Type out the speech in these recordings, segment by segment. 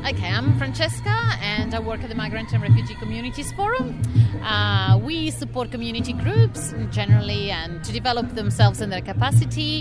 Okay, I'm Francesca and I work at the Migrant and Refugee Communities Forum. We support community groups generally and to develop themselves and their capacity.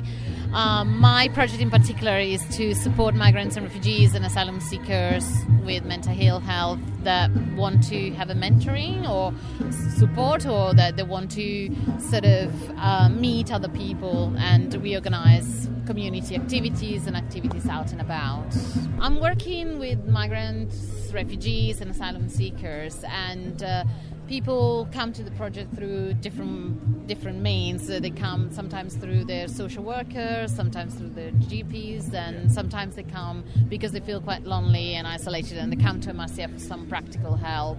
My project in particular is to support migrants and refugees and asylum seekers with mental health that want to have a mentoring or support, or that they want to sort of meet other people, and we organize community activities and activities out and about. I'm working with migrants, refugees and asylum seekers, and people come to the project through different means. They come sometimes through their social workers, sometimes through their GPs, and sometimes they come because they feel quite lonely and isolated and they come to MRCF for some practical help.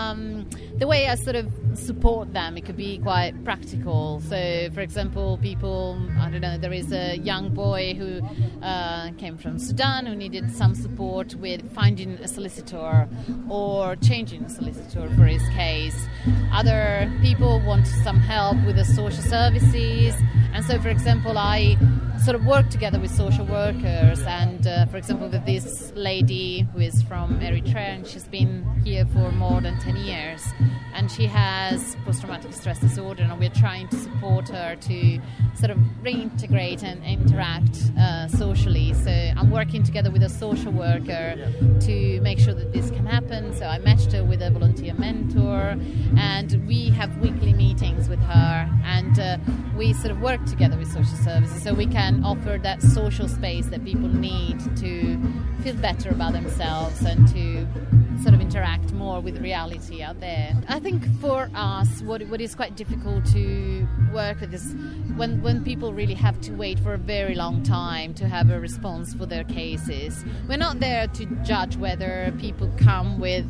The way I sort of support them, it could be quite practical. So, for example, people, I don't know, there is a young boy who came from Sudan who needed some support with finding a solicitor or changing a solicitor for his case. Other people want some help with the social services, and so, for example, I sort of work together with social workers, and for example with this lady who is from Eritrea, and she's been here for more than 10 years, and she has post-traumatic stress disorder, and we're trying to support her to sort of reintegrate and interact socially. So I'm working together with a social worker to make sure that this can happen. So I matched her with a volunteer mentor, and we have weekly meetings with her, and we sort of work together with social services so we can offer that social space that people need to feel better about themselves and to sort of interact more with reality out there. I think for us, what is quite difficult to work with is when people really have to wait for a very long time to have a response for their cases. We're not there to judge whether people come with,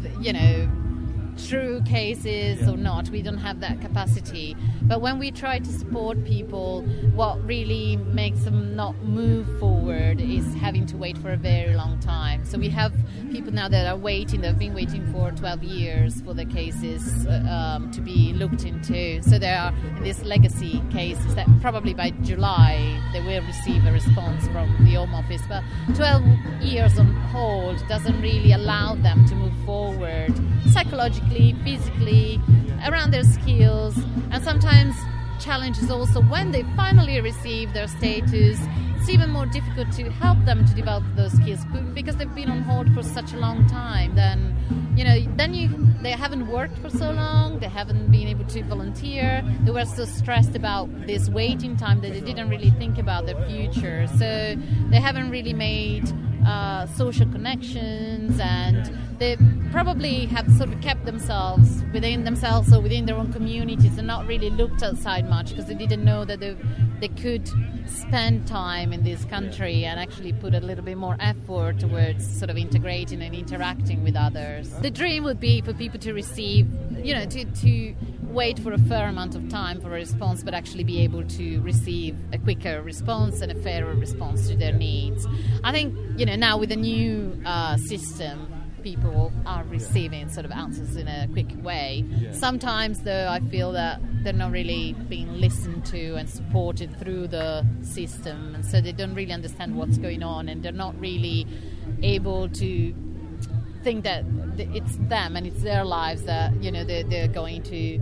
true cases or not. We don't have that capacity. But when we try to support people, what really makes them not move forward is having to wait for a very long time. So we have people now that are waiting, they've been waiting for 12 years for their cases to be looked into. So there are these legacy cases that probably by July they will receive a response from the Home Office. But 12 years on hold doesn't really allow them to move forward psychologically, physically, around their skills, and sometimes challenges also when they finally receive their status. It's even more difficult to help them to develop those skills because they've been on hold for such a long time. They haven't worked for so long, they haven't been able to volunteer, they were so stressed about this waiting time that they didn't really think about their future. So they haven't really made social connections, and they probably have sort of kept themselves within themselves or within their own communities and not really looked outside much because they didn't know that they could spend time in this country and actually put a little bit more effort towards sort of integrating and interacting with others. The dream would be for people to receive, to wait for a fair amount of time for a response, but actually be able to receive a quicker response and a fairer response to their needs. I think, now with the new system, people are receiving sort of answers in a quick way. Sometimes, though, I feel that they're not really being listened to and supported through the system, and so they don't really understand what's going on, and they're not really able to think that it's them and it's their lives that they're going to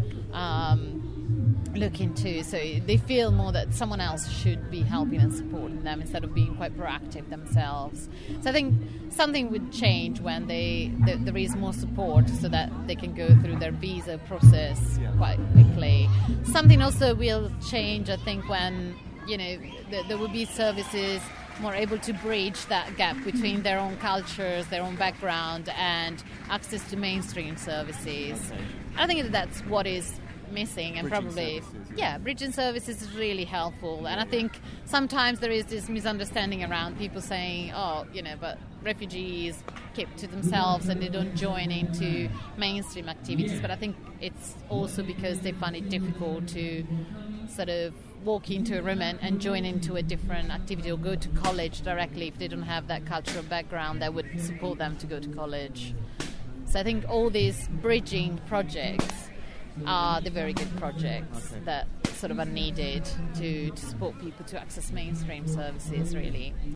look into. So they feel more that someone else should be helping and supporting them instead of being quite proactive themselves. So I think something would change when there is more support so that they can go through their visa process quite quickly. Something also will change, I think, when there will be services more able to bridge that gap between their own cultures, their own background, and access to mainstream services. Okay. I think that's what is missing, and probably bridging services is really helpful. And I think sometimes there is this misunderstanding around people saying, but refugees keep to themselves and they don't join into mainstream activities. But I think it's also because they find it difficult to sort of walk into a room and join into a different activity or go to college directly if they don't have that cultural background that would support them to go to college. So I think all these bridging projects are the very good projects that sort of are needed to support people to access mainstream services, really.